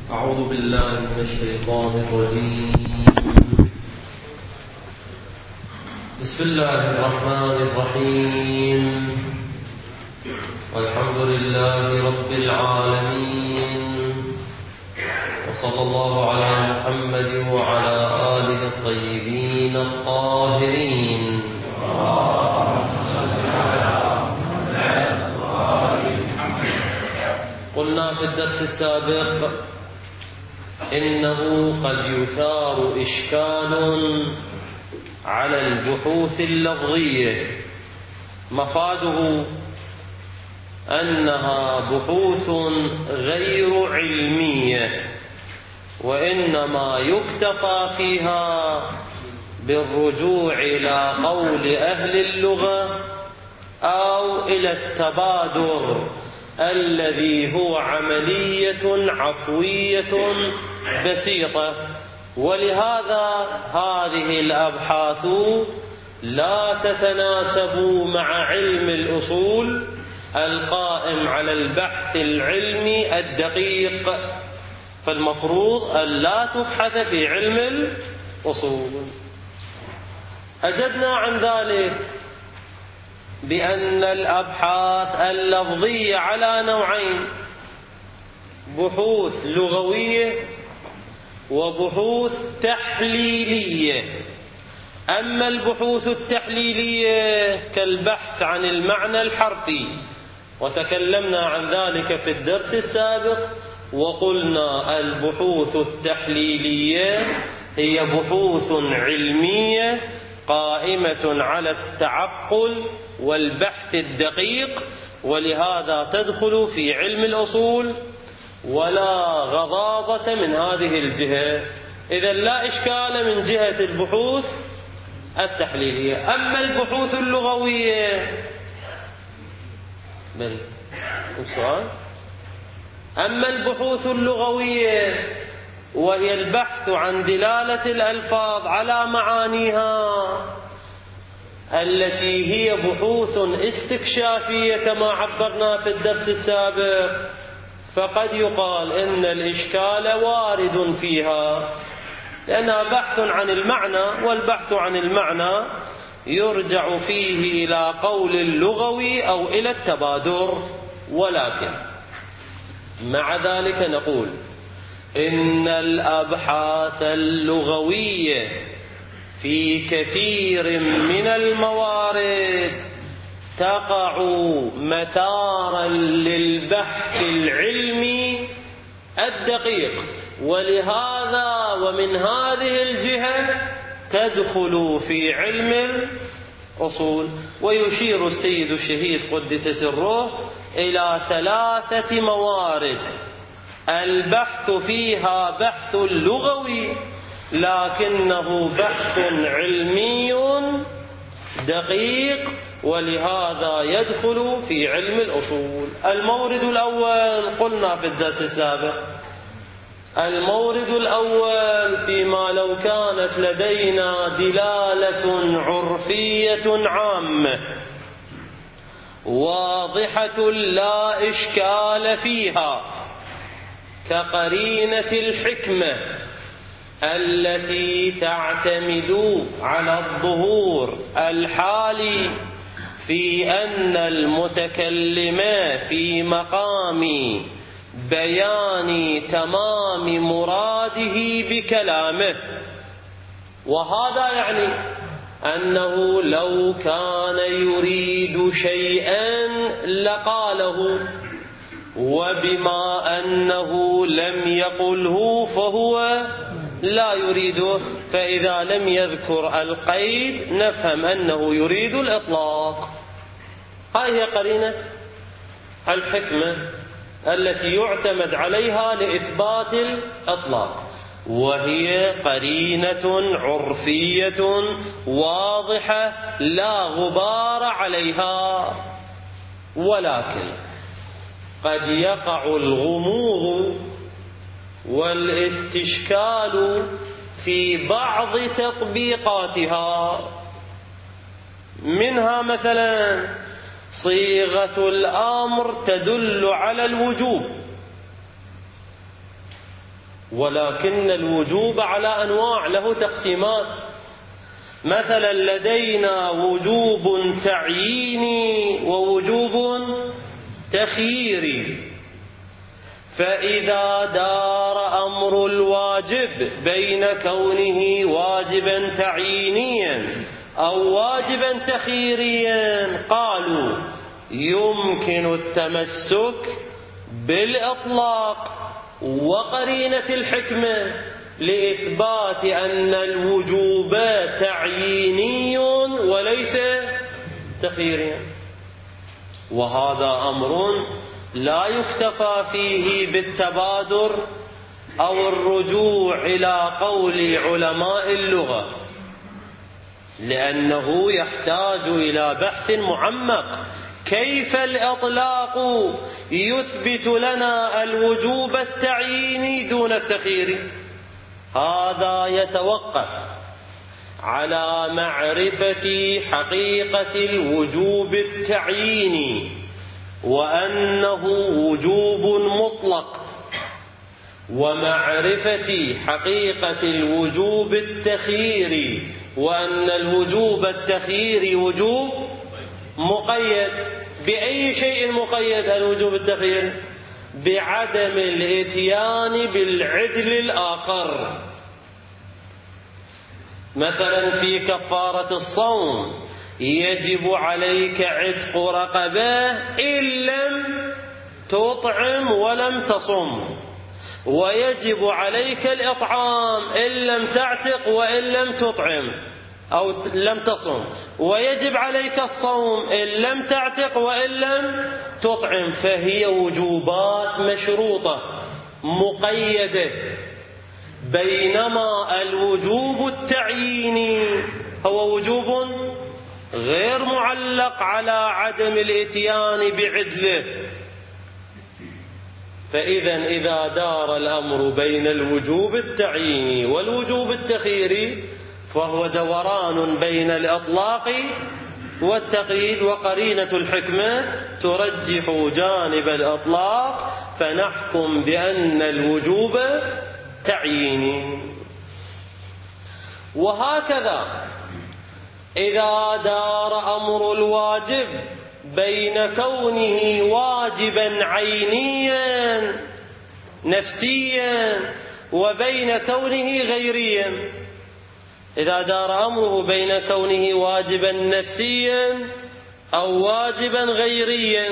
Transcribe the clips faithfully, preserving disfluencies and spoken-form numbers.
أعوذ بالله من الشيطان الرجيم. بسم الله الرحمن الرحيم. والحمد لله رب العالمين، وصلى الله على محمد وعلى آله الطيبين الطاهرين. قلنا في الدرس السابق إنه قد يثار إشكال على البحوث اللفظية مفاده أنها بحوث غير علمية، وإنما يكتفى فيها بالرجوع إلى قول أهل اللغة أو إلى التبادر الذي هو عملية عفوية بسيطة. ولهذا هذه الأبحاث لا تتناسب مع علم الأصول القائم على البحث العلمي الدقيق، فالمفروض أن لا تبحث في علم الأصول. أجبنا عن ذلك بأن الأبحاث اللفظية على نوعين: بحوث لغوية وبحوث تحليلية. أما البحوث التحليلية كالبحث عن المعنى الحرفي، وتكلمنا عن ذلك في الدرس السابق، وقلنا البحوث التحليلية هي بحوث علمية قائمة على التعقل والبحث الدقيق، ولهذا تدخل في علم الأصول ولا غضاضة من هذه الجهة. إذن لا إشكال من جهة البحوث التحليلية. أما البحوث اللغوية بل السؤال أما البحوث اللغوية وهي البحث عن دلالة الألفاظ على معانيها، التي هي بحوث استكشافية كما عبرنا في الدرس السابق، فقد يقال إن الإشكال وارد فيها، لأنها بحث عن المعنى، والبحث عن المعنى يرجع فيه إلى قول اللغوي أو إلى التبادر. ولكن مع ذلك نقول إن الأبحاث اللغوية في كثير من الموارد تقع مثارا للبحث العلمي الدقيق، ولهذا ومن هذه الجهة تدخل في علم الأصول. ويشير السيد الشهيد قدس سره إلى ثلاثة موارد البحث فيها بحث لغوي، لكنه بحث علمي دقيق، ولهذا يدخل في علم الأصول. المورد الأول قلنا في الدرس السابق، المورد الأول فيما لو كانت لدينا دلالة عرفية عامة واضحة لا إشكال فيها، كقرينة الحكمة التي تعتمد على الظهور الحالي في أن المتكلم في مقام بيان تمام مراده بكلامه. وهذا يعني أنه لو كان يريد شيئا لقاله، وبما أنه لم يقله فهو لا يريده، فإذا لم يذكر القيد نفهم أنه يريد الإطلاق. هذه هي قرينة الحكمة التي يعتمد عليها لإثبات الإطلاق، وهي قرينة عرفية واضحة لا غبار عليها. ولكن قد يقع الغموض والاستشكال في بعض تطبيقاتها، منها مثلا صيغة الأمر تدل على الوجوب، ولكن الوجوب على أنواع، له تقسيمات. مثلا لدينا وجوب تعييني ووجوب تخييري. فإذا دار أمر الواجب بين كونه واجبا تعيينيا أو واجبا تخييريا قالوا يمكن التمسك بالإطلاق وقرينة الحكمة لإثبات أن الوجوب تعييني وليس تخييريا. وهذا أمر لا يكتفى فيه بالتبادر أو الرجوع إلى قول علماء اللغة، لأنه يحتاج إلى بحث معمق. كيف الإطلاق يثبت لنا الوجوب التعييني دون التخيير؟ هذا يتوقف على معرفة حقيقة الوجوب التعييني، وأنه وجوب مطلق، ومعرفة حقيقة الوجوب التخييري، وأن الوجوب التخييري وجوب مقيد. بأي شيء مقيد الوجوب التخييري؟ بعدم الاتيان بالعدل الآخر. مثلا في كفارة الصوم يجب عليك عتق رقبة إن لم تطعم ولم تصم، ويجب عليك الإطعام إن لم تعتق وإن لم تطعم أو لم تصم، ويجب عليك الصوم إن لم تعتق وإن لم تطعم. فهي وجوبات مشروطة مقيدة، بينما الوجوب التعييني هو وجوب غير معلق على عدم الاتيان بعدله. فإذا إذا دار الأمر بين الوجوب التعييني والوجوب التخييري فهو دوران بين الإطلاق والتقييد، وقرينة الحكمة ترجح جانب الإطلاق، فنحكم بأن الوجوب تعييني. وهكذا إذا دار أمر الواجب بين كونه واجبا عينيا نفسيا وبين كونه غيريا. إذا دار أمره بين كونه واجبا نفسيا أو واجبا غيريا،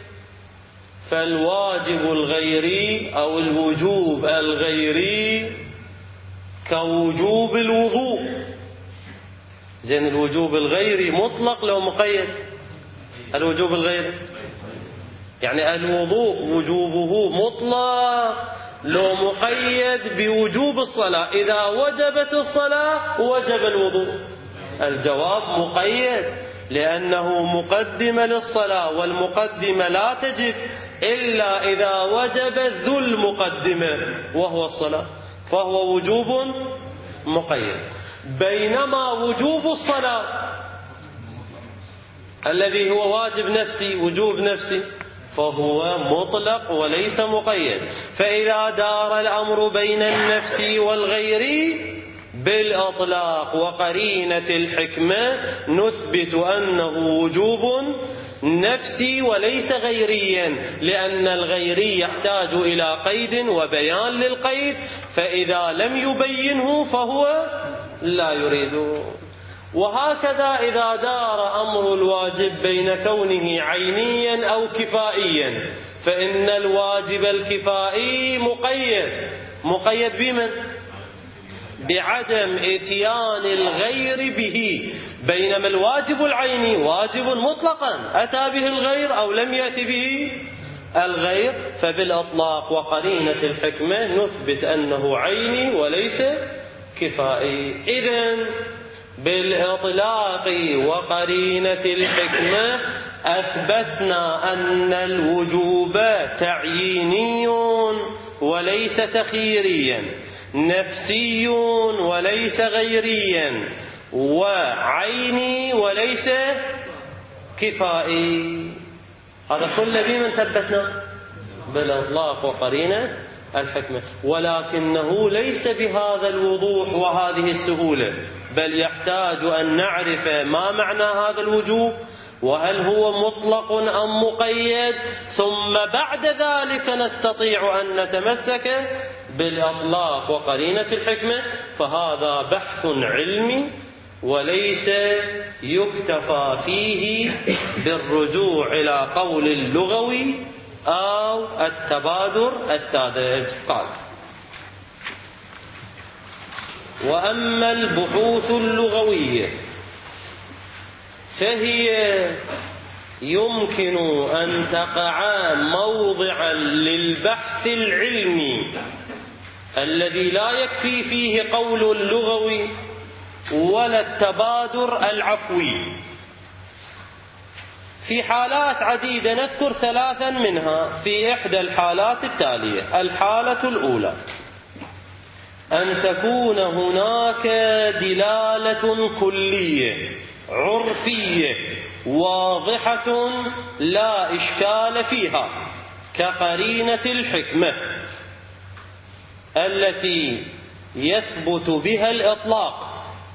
فالواجب الغيري أو الوجوب الغيري كوجوب الوضوء. زين الوجوب الغيري مطلق لو مقيد؟ الوجوب الغيري يعني الوضوء وجوبه مطلق لو مقيد بوجوب الصلاة. إذا وجبت الصلاة وجب الوضوء. الجواب مقيد، لأنه مقدمة للصلاة، والمقدمة لا تجب إلا إذا وجب ذو المقدمة وهو الصلاة، فهو وجوب مقيد. بينما وجوب الصلاة الذي هو واجب نفسي وجوب نفسي فهو مطلق وليس مقيد. فإذا دار الأمر بين النفس والغيري بالإطلاق وقرينة الحكمة نثبت أنه وجوب نفسي وليس غيريا، لأن الغيري يحتاج إلى قيد وبيان للقيد، فإذا لم يبينه فهو لا يريده. وهكذا إذا دار أمر الواجب بين كونه عينيا أو كفائيا، فإن الواجب الكفائي مقيد. مقيد بمن؟ بعدم اتيان الغير به. بينما الواجب العيني واجب مطلقا أتى به الغير أو لم يأتي به الغير، فبالإطلاق وقرينة الحكمة نثبت أنه عيني وليس كفائي. إذن بالإطلاق وقرينة الحكمة أثبتنا أن الوجوب تعييني وليس تخييريا، نفسي وليس غيريا، وعيني وليس كفائي. هذا كله بمن ثبتنا؟ بالإطلاق وقرينة الحكمة، ولكنه ليس بهذا الوضوح وهذه السهولة، بل يحتاج أن نعرف ما معنى هذا الوجوب، وهل هو مطلق أم مقيد، ثم بعد ذلك نستطيع أن نتمسك بالإطلاق وقرينة الحكمة. فهذا بحث علمي وليس يكتفى فيه بالرجوع إلى قول اللغوي أو التبادر الساذج. قال: وأما البحوث اللغوية فهي يمكن أن تقع موضعا للبحث العلمي الذي لا يكفي فيه قول اللغوي ولا التبادر العفوي في حالات عديدة، نذكر ثلاثا منها في إحدى الحالات التالية. الحالة الأولى أن تكون هناك دلالة كلية عرفية واضحة لا إشكال فيها كقرينة الحكمة التي يثبت بها الإطلاق،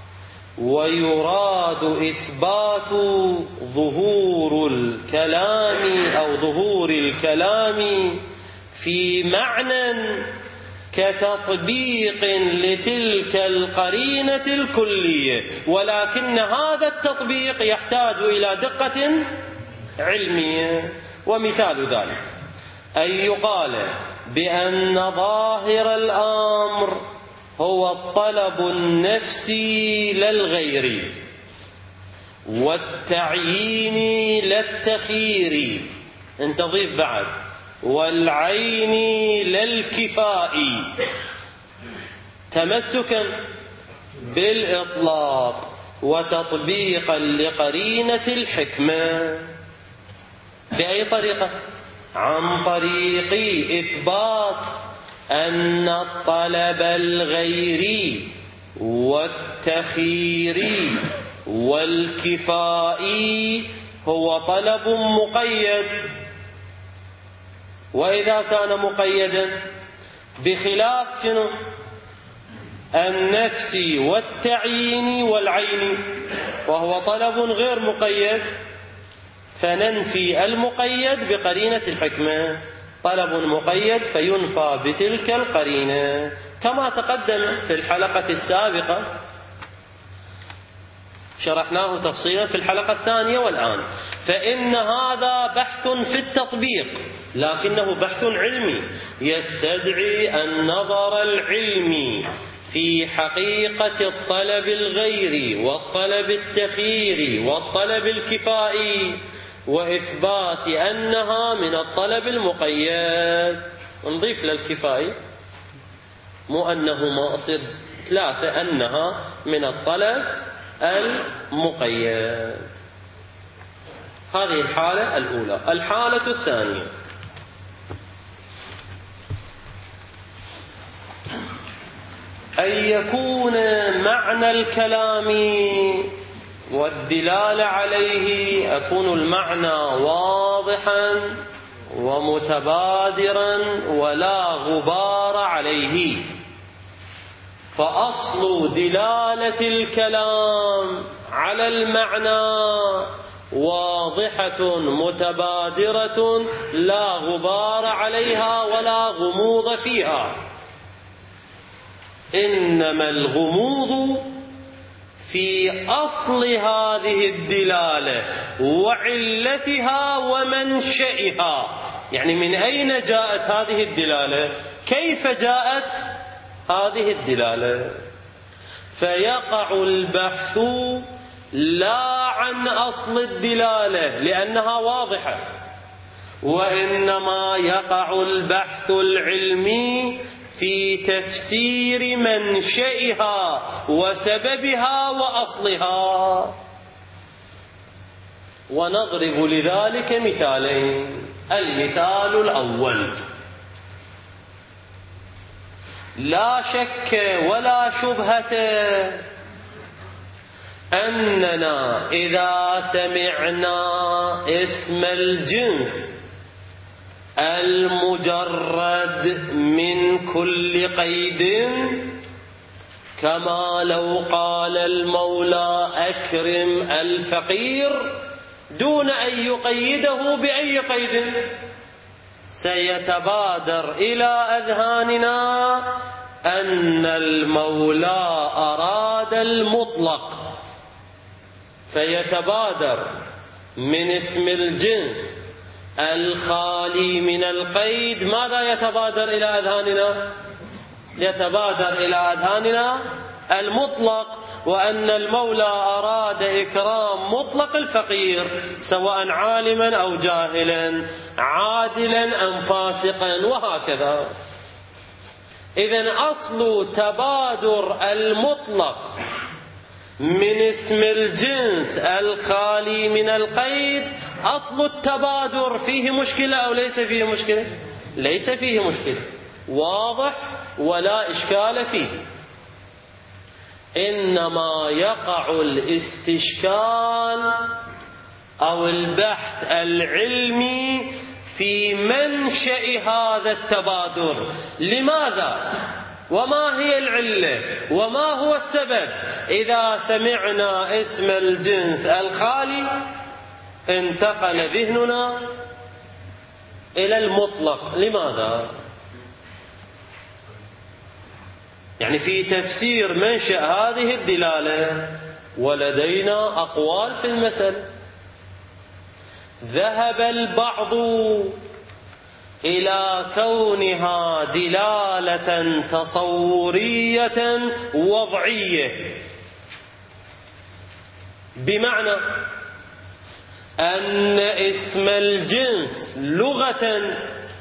ويراد إثبات ظهور الكلام أو ظهور الكلام في معنى كتطبيق لتلك القرينة الكلية، ولكن هذا التطبيق يحتاج إلى دقة علمية. ومثال ذلك أن يقال بأن ظاهر الأمر هو الطلب النفسي للغير والتعيين للتخيير، انت ضيف بعد، والعين للكفاء، تمسكا بالإطلاق وتطبيقا لقرينة الحكمة. بأي طريقة؟ عن طريق إثبات أن الطلب الغيري والتخييري والكفائي هو طلب مقيد. وإذا كان مقيدا بخلاف شنو؟ النفس والتعيين والعين، وهو طلب غير مقيد، فننفي المقيد بقرينة الحكمة. طلب مقيد فينفى بتلك القرينة، كما تقدم في الحلقة السابقة، شرحناه تفصيلا في الحلقة الثانية والآن. فإن هذا بحث في التطبيق، لكنه بحث علمي يستدعي النظر العلمي في حقيقة الطلب الغيري والطلب التخييري والطلب الكفائي، وإثبات أنها من الطلب المقيد. نضيف للكفائي، مو أنه مقصد، ثلاثة، أنها من الطلب المقيد. هذه الحالة الأولى. الحالة الثانية أن يكون معنى الكلام والدلالة عليه، يكون المعنى واضحا ومتبادرا ولا غبار عليه. فأصل دلالة الكلام على المعنى واضحة متبادرة لا غبار عليها ولا غموض فيها، إنما الغموض في أصل هذه الدلالة وعلتها ومنشئها. يعني من أين جاءت هذه الدلالة؟ كيف جاءت هذه الدلالة؟ فيقع البحث لا عن أصل الدلالة لأنها واضحة، وإنما يقع البحث العلمي في تفسير منشئها وسببها وأصلها. ونضرب لذلك مثالين. المثال الأول: لا شك ولا شبهة أننا إذا سمعنا اسم الجنس المجرد من كل قيد، كما لو قال المولى أكرم الفقير دون أن يقيده بأي قيد. سيتبادر إلى أذهاننا أن المولى أراد المطلق، فيتبادر من اسم الجنس الخالي من القيد. ماذا يتبادر إلى أذهاننا؟ يتبادر إلى أذهاننا المطلق، وأن المولى أراد إكرام مطلق الفقير سواء عالما أو جاهلا، عادلا أم فاسقا، وهكذا. إذن أصل تبادر المطلق من اسم الجنس الخالي من القيد، أصل التبادر فيه مشكلة أو ليس فيه مشكلة؟ ليس فيه مشكلة، واضح ولا إشكال فيه. إنما يقع الاستشكال أو البحث العلمي في منشأ هذا التبادر. لماذا؟ وما هي العلة؟ وما هو السبب؟ إذا سمعنا اسم الجنس الخالي انتقل ذهننا إلى المطلق. لماذا؟ يعني في تفسير منشأ هذه الدلالة ولدينا أقوال في المسألة. ذهب البعض إلى كونها دلالة تصورية وضعية، بمعنى أن اسم الجنس لغة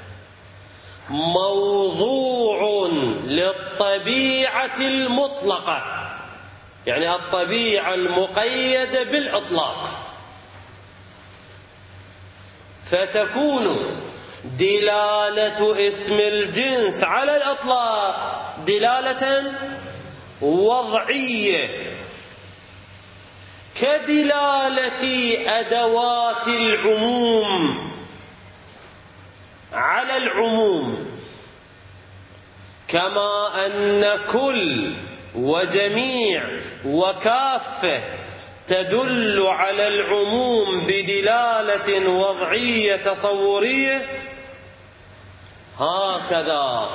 موضوع للطبيعة المطلقة، يعني الطبيعة المقيدة بالإطلاق، فتكون دلالة اسم الجنس على الإطلاق دلالة وضعية، كدلالة أدوات العموم على العموم، كما أن كل وجميع وكافة تدل على العموم بدلالة وضعية تصورية، هكذا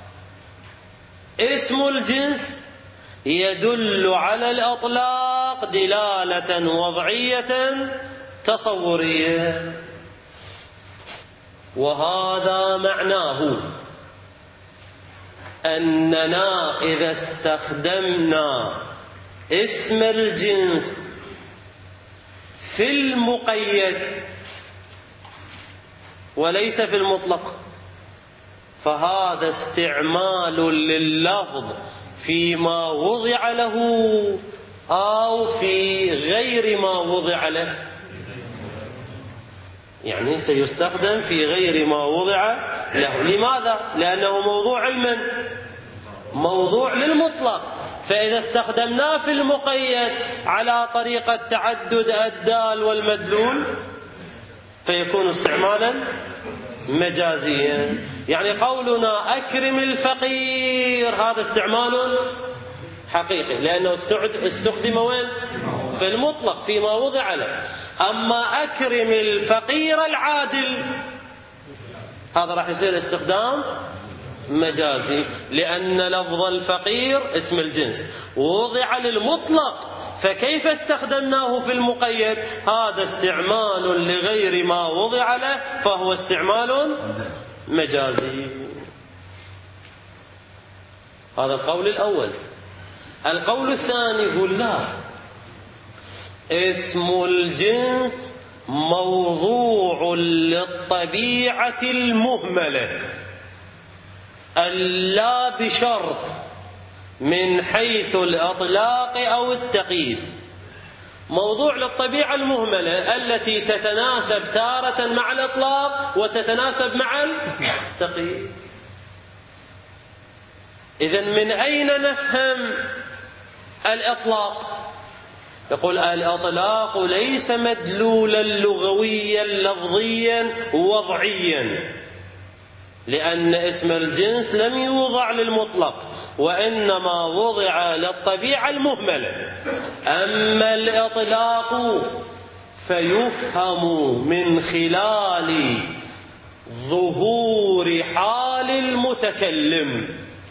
اسم الجنس يدل على الإطلاق دلالة وضعية تصورية. وهذا معناه أننا إذا استخدمنا اسم الجنس في المقيد وليس في المطلق، فهذا استعمال لللفظ فيما وضع له أو في غير ما وضع له، يعني سيستخدم في غير ما وضع له. لماذا؟ لأنه موضوع علما، موضوع للمطلق، فإذا استخدمناه في المقيد على طريقة تعدد الدال والمدلول فيكون استعمالا مجازيا. يعني قولنا أكرم الفقير هذا استعمال حقيقي، لأنه استخدم وين؟ في المطلق فيما وضع له. أما أكرم الفقير العادل هذا راح يصير استخدام مجازي، لأن لفظ الفقير اسم الجنس وضع للمطلق، فكيف استخدمناه في المقيد؟ هذا استعمال لغير ما وضع له، فهو استعمال مجازي. هذا القول الأول. القول الثاني يقول لا، اسم الجنس موضوع للطبيعة المهملة اللا بشرط من حيث الإطلاق أو التقييد، موضوع للطبيعة المهملة التي تتناسب تارة مع الإطلاق وتتناسب مع التقييد. إذن من أين نفهم الإطلاق؟ يقول الإطلاق ليس مدلولا لغويا لفظيا وضعيا، لأن اسم الجنس لم يوضع للمطلق، وإنما وضع للطبيعة المهملة. أما الإطلاق فيفهم من خلال ظهور حال المتكلم.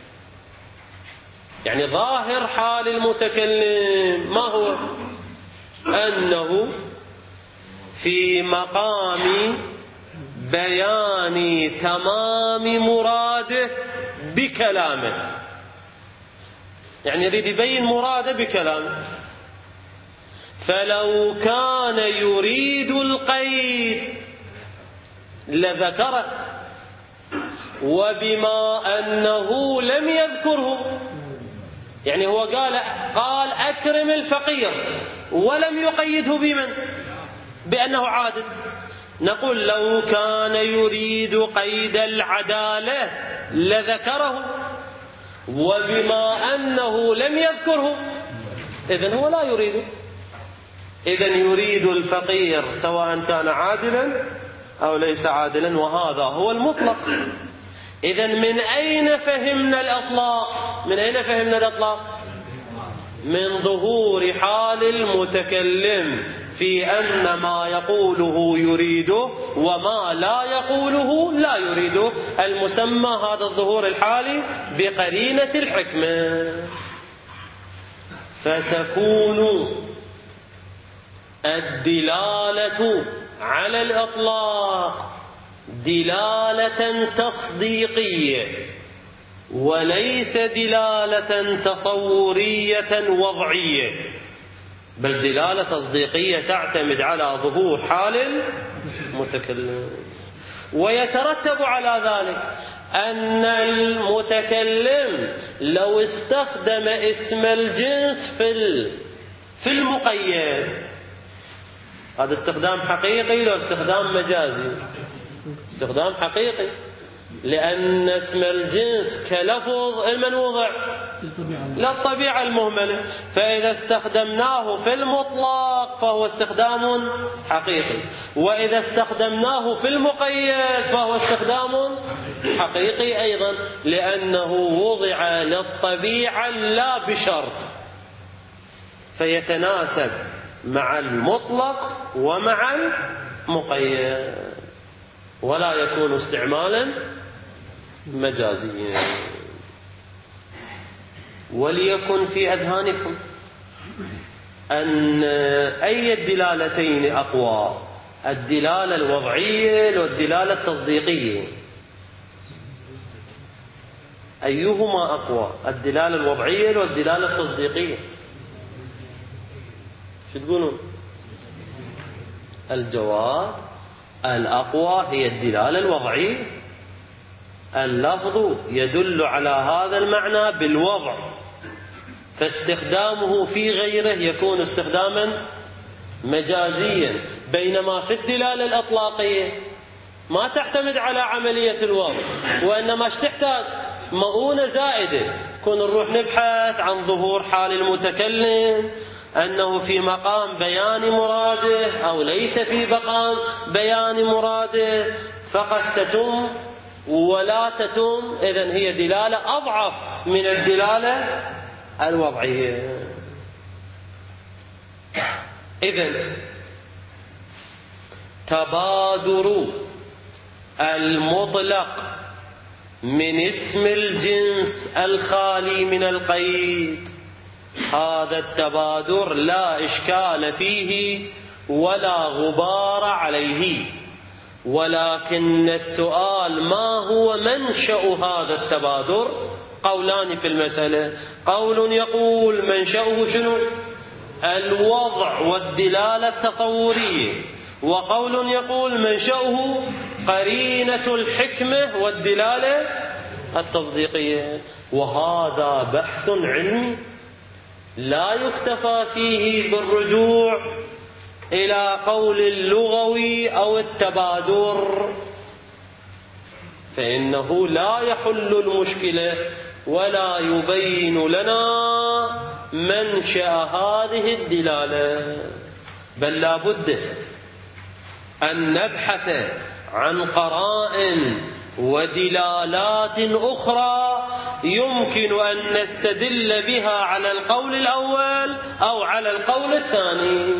يعني ظاهر حال المتكلم ما هو؟ أنه في مقام بيان تمام مراده بكلامه، يعني يريد يبين مراده بكلامه. فلو كان يريد القيد لذكره، وبما أنه لم يذكره، يعني هو قال قال أكرم الفقير ولم يقيده بمن؟ بأنه عادل. نقول لو كان يريد قيد العدالة لذكره، وبما أنه لم يذكره إذن هو لا يريده. إذن يريد الفقير سواء كان عادلا أو ليس عادلا، وهذا هو المطلق. إذن من أين فهمنا الإطلاق؟ من أين فهمنا الإطلاق؟ من ظهور حال المتكلم في أن ما يقوله يريده وما لا يقوله لا يريده، المسمى هذا الظهور الحالي بقرينة الحكمة. فتكون الدلالة على الإطلاق دلالة تصديقية، وليس دلالة تصورية وضعية، بل دلالة تصديقية تعتمد على ظهور حال المتكلم. ويترتب على ذلك أن المتكلم لو استخدم اسم الجنس في في المقيد، هذا استخدام حقيقي لو استخدام مجازي؟ استخدام حقيقي، لأن اسم الجنس كلفظ من وضع؟ للطبيعة المهملة. فإذا استخدمناه في المطلق فهو استخدام حقيقي، وإذا استخدمناه في المقيد فهو استخدام حقيقي أيضا، لأنه وضع للطبيعة لا بشرط، فيتناسب مع المطلق ومع المقيد، ولا يكون استعمالا مجازيا. وليكن في أذهانكم أن أي الدلالتين أقوى، الدلالة الوضعية والدلالة التصديقية؟ أيهما أقوى، الدلالة الوضعية والدلالة التصديقية؟ شو تقولون؟ الجواب الأقوى هي الدلالة الوضعية. اللفظ يدل على هذا المعنى بالوضع، فاستخدامه في غيره يكون استخداما مجازيا، بينما في الدلالة الإطلاقية ما تعتمد على عملية الوضع، وإنما تحتاج مؤونة زائدة. كون نروح نبحث عن ظهور حال المتكلم، أنه في مقام بيان مراده أو ليس في مقام بيان مراده، فقد تتم ولا تتم. إذن هي دلالة أضعف من الدلالة الوضعية. إذن تبادر المطلق من اسم الجنس الخالي من القيد، هذا التبادر لا إشكال فيه ولا غبار عليه، ولكن السؤال ما هو منشأ هذا التبادر؟ قولان في المسألة. قول يقول منشأه شنو؟ الوضع والدلالة التصورية، وقول يقول منشأه قرينة الحكمة والدلالة التصديقية. وهذا بحث علمي لا يكتفى فيه بالرجوع إلى قول اللغوي أو التبادر، فإنه لا يحل المشكلة ولا يبين لنا منشأ هذه الدلالة، بل لا بد أن نبحث عن قرائن ودلالات أخرى يمكن أن نستدل بها على القول الأول أو على القول الثاني.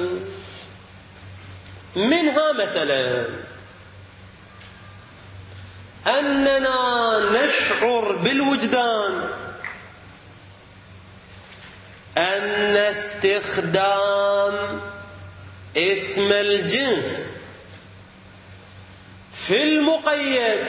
منها مثلا أننا نشعر بالوجدان أن استخدام اسم الجنس في المقيد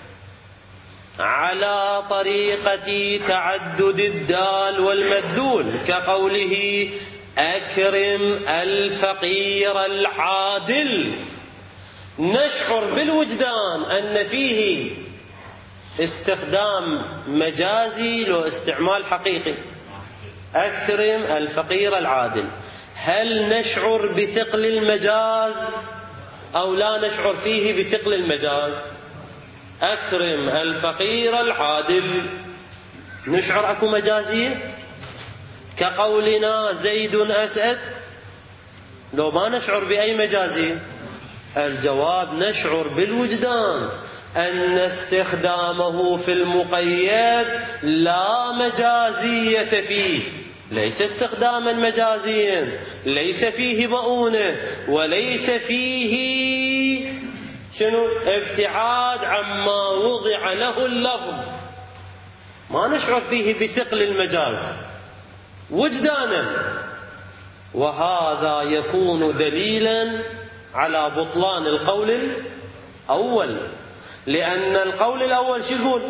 على طريقة تعدد الدال والمدلول كقوله أكرم الفقير العادل، نشعر بالوجدان أن فيه استخدام مجازي له استعمال حقيقي. أكرم الفقير العادل، هل نشعر بثقل المجاز أو لا نشعر فيه بثقل المجاز؟ أكرم الفقير العادل نشعر أكو مجازية كقولنا زيد أسد، لو ما نشعر بأي مجازية؟ الجواب نشعر بالوجدان أن استخدامه في المقيد لا مجازية فيه، ليس استخداما مجازيا، ليس فيه مؤونة، وليس فيه شنو ابتعاد عما وضع له اللفظ، ما نشعر فيه بثقل المجاز وجدانا. وهذا يكون دليلا على بطلان القول الأول، لأن القول الأول شو يقول؟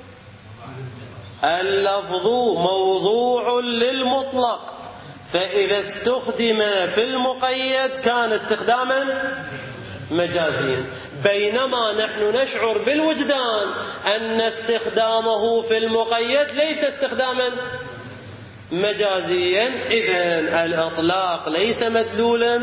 اللفظ موضوع للمطلق، فإذا استخدم في المقيد كان استخداما مجازيا، بينما نحن نشعر بالوجدان أن استخدامه في المقيد ليس استخداما مجازيا. إذن الإطلاق ليس مدلولا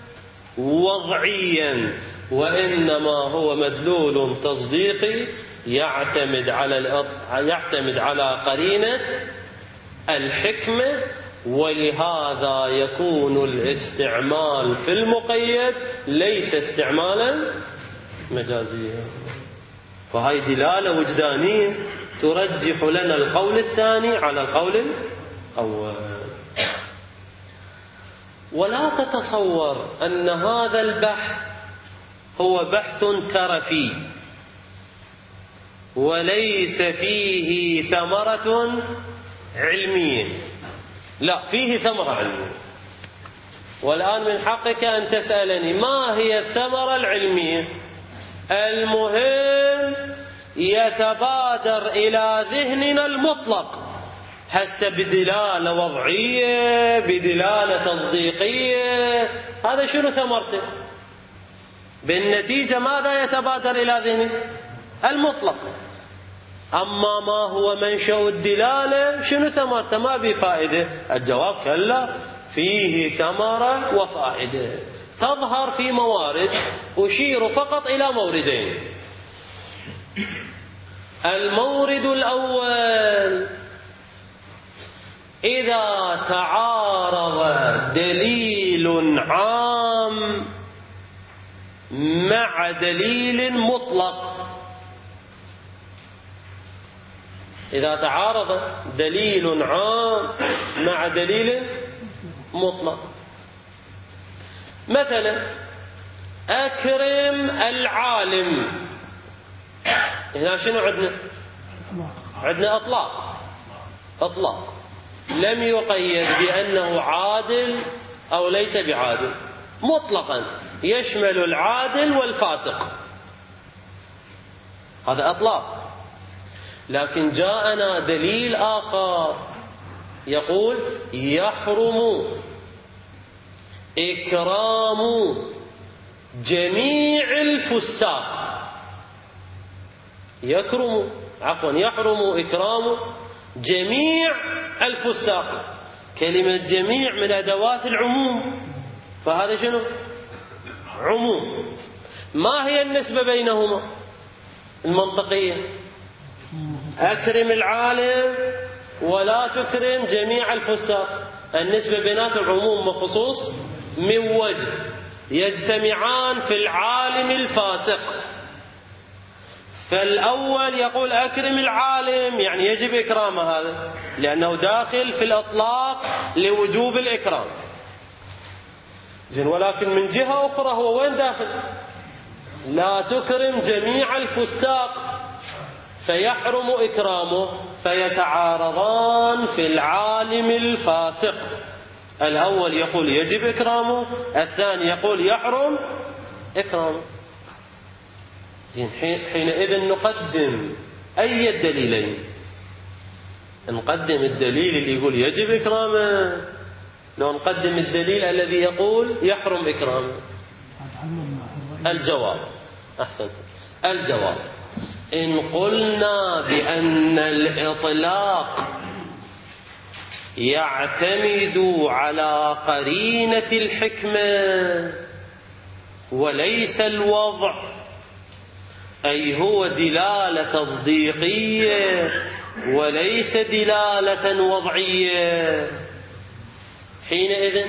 وضعيا، وإنما هو مدلول تصديقي يعتمد على يعتمد على قرينة الحكمة، ولهذا يكون الاستعمال في المقيد ليس استعمالا مجازيا. فهي دلالة وجدانية ترجح لنا القول الثاني على القول الأول. ولا تتصور أن هذا البحث هو بحث ترفي وليس فيه ثمرة علمية، لا، فيه ثمرة علمية. والآن من حقك أن تسألني ما هي الثمرة العلمية؟ المهم يتبادر إلى ذهننا المطلق، هسه بدلالة وضعية بدلالة تصديقية، هذا شنو ثمرته؟ بالنتيجة ماذا يتبادر إلى ذهني؟ المطلق. أما ما هو منشأ الدلالة شنو ثمرته؟ ما به فائدة. الجواب كلا، فيه ثمرة وفائدة تظهر في موارد، أشير فقط إلى موردين. المورد الأول: إذا تعارض دليل عام مع دليل مطلق. إذا تعارض دليل عام مع دليل مطلق، مثلا أكرم العالم، هنا شنو عندنا؟ عندنا أطلاق، أطلاق لم يقيد بأنه عادل أو ليس بعادل، مطلقا يشمل العادل والفاسق، هذا أطلاق. لكن جاءنا دليل آخر يقول يحرم إكرام جميع الفساق، يكرم عفوا يحرم إكرام جميع الفساق. كلمة جميع من أدوات العموم، فهذا شنو؟ عموم. ما هي النسبة بينهما المنطقية؟ أكرم العالم ولا تكرم جميع الفساق، النسبة بيناتهم عموم وخصوص من وجه، يجتمعان في العالم الفاسق. فالأول يقول أكرم العالم، يعني يجب إكرامه، هذا لأنه داخل في الإطلاق لوجوب الإكرام. زين، ولكن من جهة أخرى هو وين داخل؟ لا تكرم جميع الفساق فيحرم إكرامه، فيتعارضان في العالم الفاسق. الأول يقول يجب إكرامه، الثاني يقول يحرم إكرامه. زين، حينئذ نقدم أي الدليلين؟ نقدم الدليل اللي يقول يجب إكرامه لو نقدم الدليل الذي يقول يحرم إكرامه؟ الجواب، أحسنت، الجواب إن قلنا بأن الإطلاق يعتمد على قرينة الحكمة وليس الوضع، أي هو دلالة تصديقية وليس دلالة وضعية، حينئذ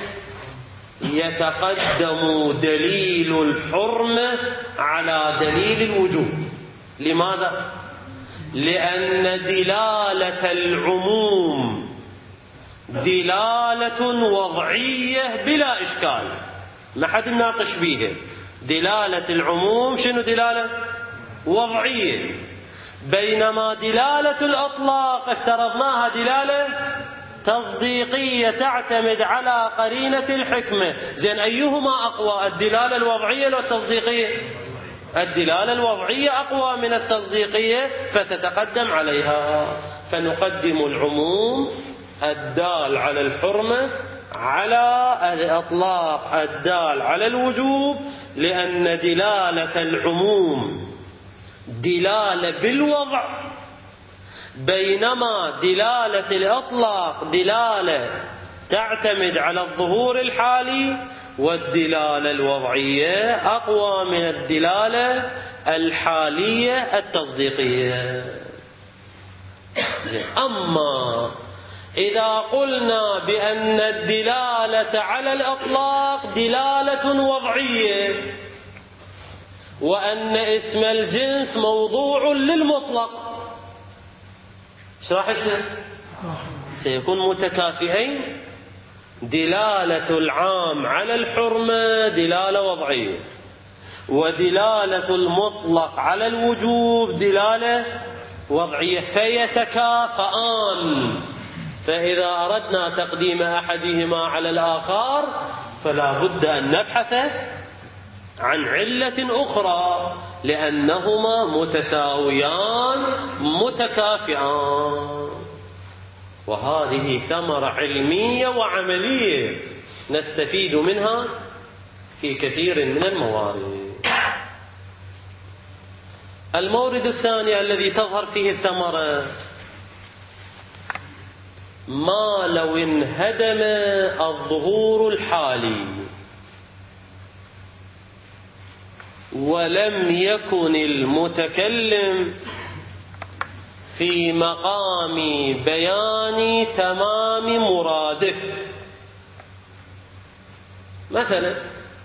يتقدم دليل الحرمة على دليل الوجوب. لماذا؟ لأن دلالة العموم دلالة وضعية بلا إشكال، ما حد يناقش بيها. دلالة العموم شنو؟ دلالة وضعية، بينما دلالة الإطلاق افترضناها دلالة تصديقية تعتمد على قرينة الحكمة. زين، أيهما أقوى، الدلالة الوضعية أو التصديقية؟ الدلالة الوضعية أقوى من التصديقية فتتقدم عليها، فنقدم العموم الدال على الحرمة على الإطلاق الدال على الوجوب، لأن دلالة العموم دلالة بالوضع، بينما دلالة الإطلاق دلالة تعتمد على الظهور الحالي، والدلالة الوضعية أقوى من الدلالة الحالية التصديقية. أما إذا قلنا بأن الدلالة على الإطلاق دلالة وضعية وأن اسم الجنس موضوع للمطلق، ايش راح يصير؟ سيكون متكافئين. دلالة العام على الحرمة دلالة وضعية، ودلالة المطلق على الوجوب دلالة وضعية، فيتكافئان. فإذا أردنا تقديم أحدهما على الآخر فلا بد أن نبحث عن علة أخرى، لأنهما متساويان متكافئان. وهذه ثمرة علمية وعملية نستفيد منها في كثير من الموارد. المورد الثاني الذي تظهر فيه الثمرة: ما لو انهدم الظهور الحالي ولم يكن المتكلم في مقام بيان تمام مراده. مثلا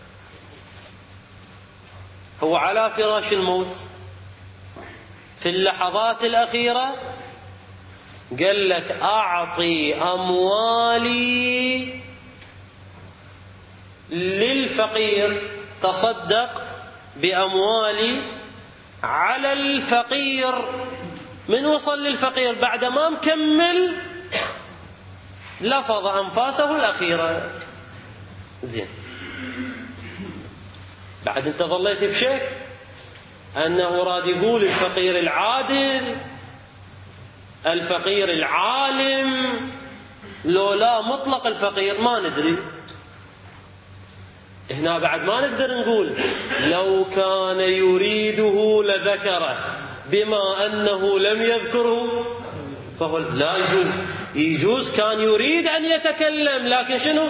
هو على فراش الموت في اللحظات الأخيرة قال لك أعطي أموالي للفقير، تصدق بأموالي على الفقير. من وصل للفقير بعد ما مكمل لفظ أنفاسه الأخيرة. زين، بعد انت ظليت بشك أنه راد يقول الفقير العادل، الفقير العالم، لو لا مطلق الفقير ما ندري. هنا بعد ما نقدر نقول لو كان يريده لذكره، بما أنه لم يذكره فهو لا يجوز. يجوز كان يريد أن يتكلم لكن شنو؟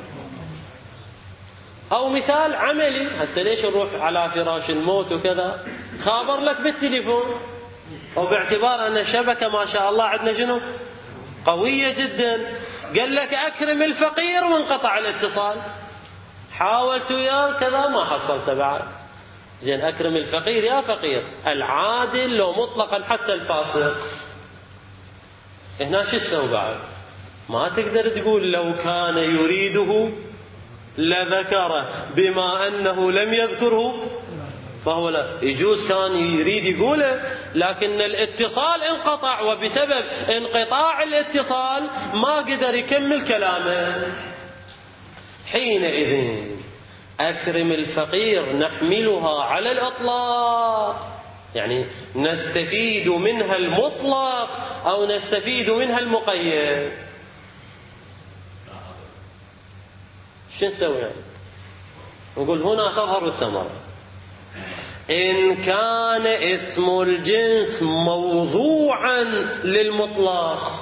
أو مثال عملي، هسه ليش نروح على فراش الموت وكذا؟ خابر لك بالتليفون، أو باعتبار أن الشبكة ما شاء الله عندنا شنو؟ قوية جدا، قال لك أكرم الفقير وانقطع الاتصال. حاولت وياه كذا ما حصلت بعد، زين أكرم الفقير يا فقير، العادل لو مطلقا حتى الفاسق، هنا شو تسوي بعد؟ ما تقدر تقول لو كان يريده لذكره بما أنه لم يذكره فهو لا. يجوز كان يريد يقوله لكن الاتصال انقطع، وبسبب انقطاع الاتصال ما قدر يكمل كلامه. حينئذ أكرم الفقير نحملها على الإطلاق، يعني نستفيد منها المطلق أو نستفيد منها المقيد. شو نسوي يعني؟ نقول هنا تظهر الثمرة. إن كان اسم الجنس موضوعا للمطلق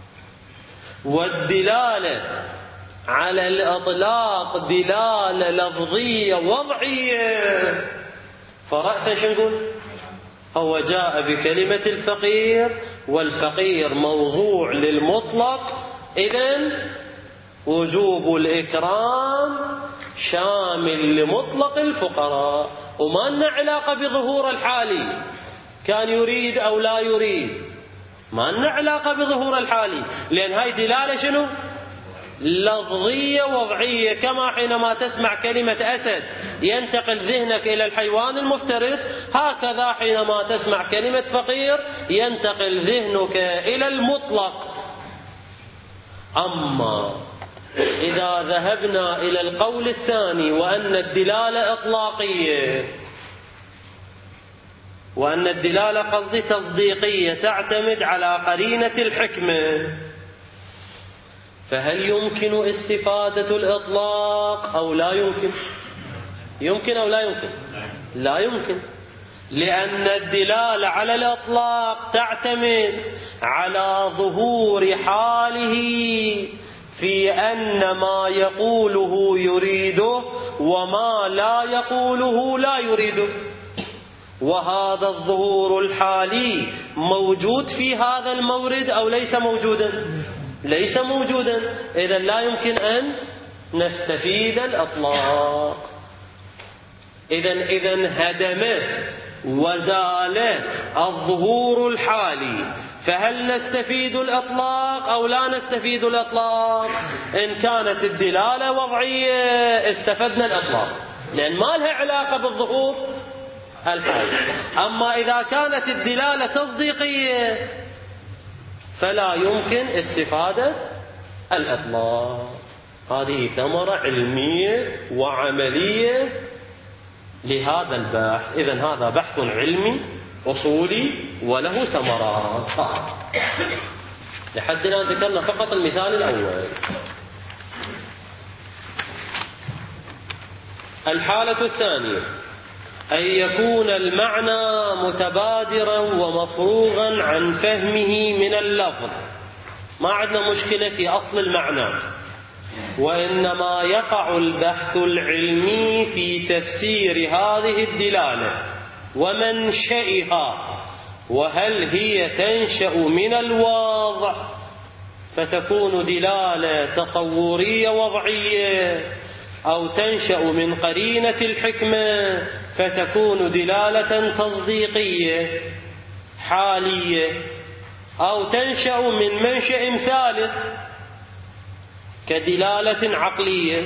والدلالة على الإطلاق دلالة لفظية وضعية، فرأسا شو نقول؟ هو جاء بكلمة الفقير والفقير موضوع للمطلق، إذن وجوب الإكرام شامل لمطلق الفقراء، وما لنا علاقة بظهور الحالي كان يريد أو لا يريد، ما لنا علاقة بظهور الحالي، لأن هاي دلالة شنو؟ لفظية وضعية. كما حينما تسمع كلمة أسد ينتقل ذهنك إلى الحيوان المفترس، هكذا حينما تسمع كلمة فقير ينتقل ذهنك إلى المطلق. أما إذا ذهبنا إلى القول الثاني وأن الدلالة إطلاقية، وأن الدلالة قصدي تصديقية تعتمد على قرينة الحكمة، فهل يمكن استفادة الإطلاق أو لا يمكن؟ يمكن أو لا يمكن؟ لا يمكن، لأن الدلالة على الإطلاق تعتمد على ظهور حاله في أن ما يقوله يريده وما لا يقوله لا يريده، وهذا الظهور الحالي موجود في هذا المورد أو ليس موجودا؟ ليس موجودا، إذا لا يمكن أن نستفيد الإطلاق. إذا إذا هدم وزال الظهور الحالي، فهل نستفيد الإطلاق أو لا نستفيد الإطلاق؟ إن كانت الدلالة وضعية استفدنا الإطلاق، لأن ما لها علاقة بالظهور الحالي. أما إذا كانت الدلالة تصديقية فلا يمكن استفادة الإطلاق. هذه ثمرة علمية وعملية لهذا البحث. إذن هذا بحث علمي أصولي وله ثمرات. لحد الآن ذكرنا فقط المثال الأول. الحالة الثانية أن يكون المعنى متبادرا ومفروغا عن فهمه من اللفظ. ما عندنا مشكلة في أصل المعنى، وإنما يقع البحث العلمي في تفسير هذه الدلالة ومنشئها، وهل هي تنشأ من الوضع فتكون دلالة تصورية وضعية، أو تنشأ من قرينة الحكمة فتكون دلالة تصديقية حالية، أو تنشأ من منشأ ثالث كدلالة عقلية.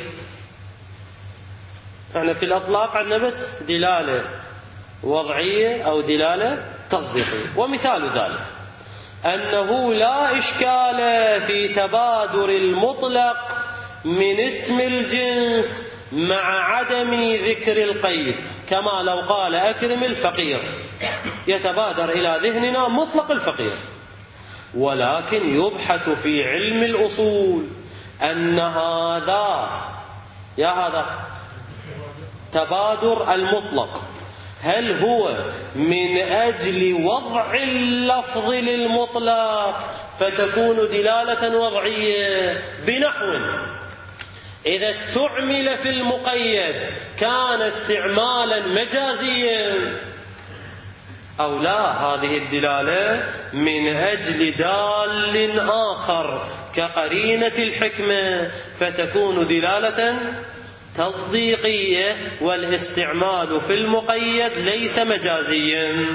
احنا في الأطلاق عندنا بس دلالة وضعية أو دلالة تصديقية. ومثال ذلك أنه لا إشكال في تبادر المطلق من اسم الجنس مع عدم ذكر القيد، كما لو قال أكرم الفقير يتبادر إلى ذهننا مطلق الفقير، ولكن يبحث في علم الأصول أن هذا يا هذا تبادر المطلق هل هو من أجل وضع اللفظ للمطلق فتكون دلالة وضعية، بنحو إذا استعمل في المقيد كان استعمالا مجازيا، أو لا هذه الدلالة من أجل دال آخر كقرينة الحكمة فتكون دلالة تصديقية، والاستعمال في المقيد ليس مجازيا.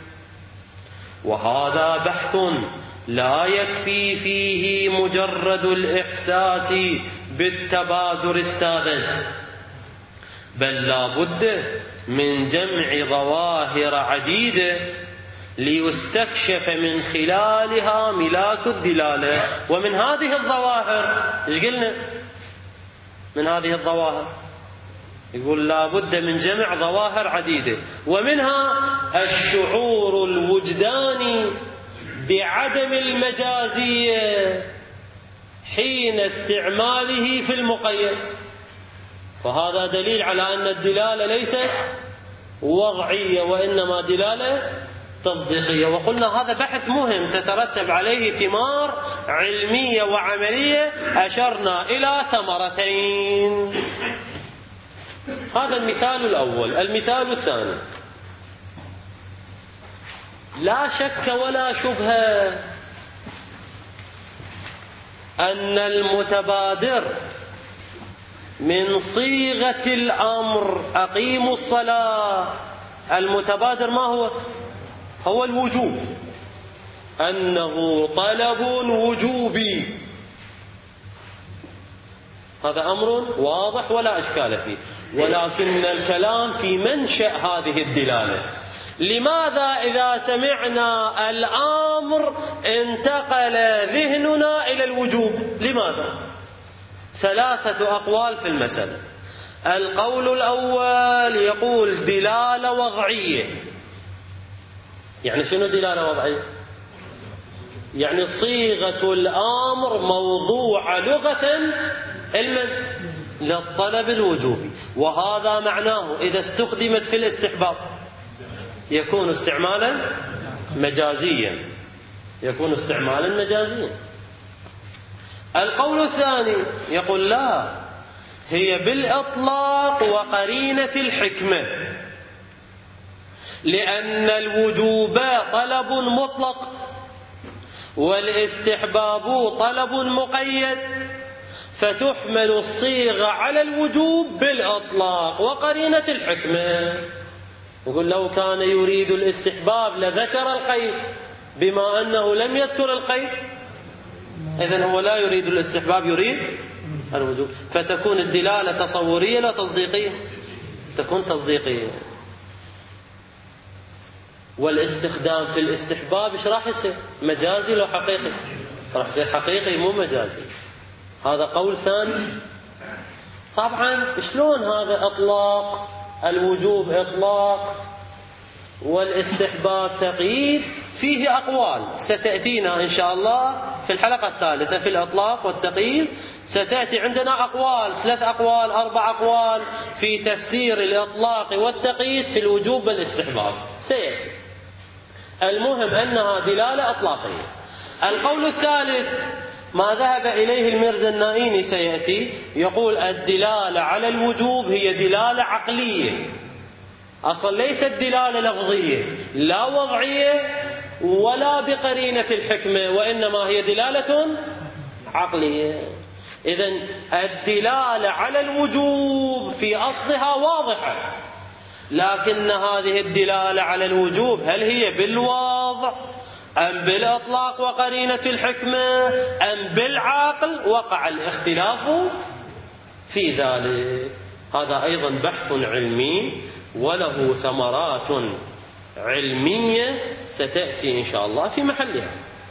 وهذا بحث لا يكفي فيه مجرد الإحساس بالتبادر الساذج، بل لا بد من جمع ظواهر عديدة ليستكشف من خلالها ملاك الدلالة. ومن هذه الظواهر ايش قلنا؟ من هذه الظواهر يقول لا بد من جمع ظواهر عديدة، ومنها الشعور الوجداني بعدم المجازية حين استعماله في المقيد. فهذا دليل على أن الدلالة ليست وضعية وإنما دلالة تصديقية. وقلنا هذا بحث مهم تترتب عليه ثمار علمية وعملية، أشرنا إلى ثمرتين. هذا المثال الأول. المثال الثاني: لا شك ولا شبهة أن المتبادر من صيغة الأمر أقيموا الصلاة، المتبادر ما هو؟ هو الوجوب، أنه طلب وجوبي. هذا أمر واضح ولا إشكال فيه، ولكن الكلام في منشأ هذه الدلالة. لماذا إذا سمعنا الأمر انتقل ذهننا إلى الوجوب؟ لماذا؟ ثلاثة أقوال في المسألة. القول الأول يقول دلالة وضعية. يعني شنو دلالة وضعية؟ يعني صيغة الأمر موضوع لغة علما للطلب الوجوبي، وهذا معناه إذا استخدمت في الاستحباب يكون استعمالا مجازيا، يكون استعمالا مجازيا. القول الثاني يقول لا، هي بالإطلاق وقرينة الحكمة، لأن الوجوب طلب مطلق والاستحباب طلب مقيد، فتحمل الصيغة على الوجوب بالإطلاق وقرينة الحكمة. يقول لو كان يريد الاستحباب لذكر القيد، بما أنه لم يذكر القيد إذن هو لا يريد الاستحباب، يريد الوجوب، فتكون الدلالة تصورية لا تصديقية؟ تكون تصديقية. والاستخدام في الاستحباب ايش راح يصير؟ مجازي لو حقيقي؟ راح يصير حقيقي مو مجازي. هذا قول ثاني. طبعا شلون هذا اطلاق؟ الوجوب اطلاق والاستحباب تقييد، فيه اقوال ستاتينا ان شاء الله في الحلقه الثالثه في الاطلاق والتقييد. ستاتي عندنا اقوال، ثلاث اقوال اربع اقوال في تفسير الاطلاق والتقييد في الوجوب والاستحباب سياتي. المهم انها دلاله اطلاقيه. القول الثالث ما ذهب إليه الميرزا النائيني سيأتي، يقول الدلالة على الوجوب هي دلالة عقلية، أصلا ليست دلالة لفظية لا وضعية ولا بقرينة الحكمة، وإنما هي دلالة عقلية. إذن الدلالة على الوجوب في أصلها واضحة، لكن هذه الدلالة على الوجوب هل هي بالوضع أم بالإطلاق وقرينة الحكمة أم بالعقل؟ وقع الاختلاف في ذلك. هذا أيضا بحث علمي وله ثمرات علمية ستأتي إن شاء الله في محلها.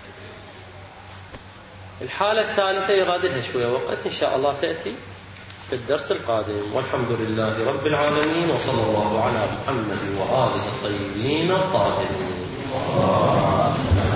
الحالة الثالثة يرادها شوية وقت إن شاء الله تأتي في الدرس القادم. والحمد لله رب العالمين، وصلى الله على محمد وآله الطيبين الطاهرين.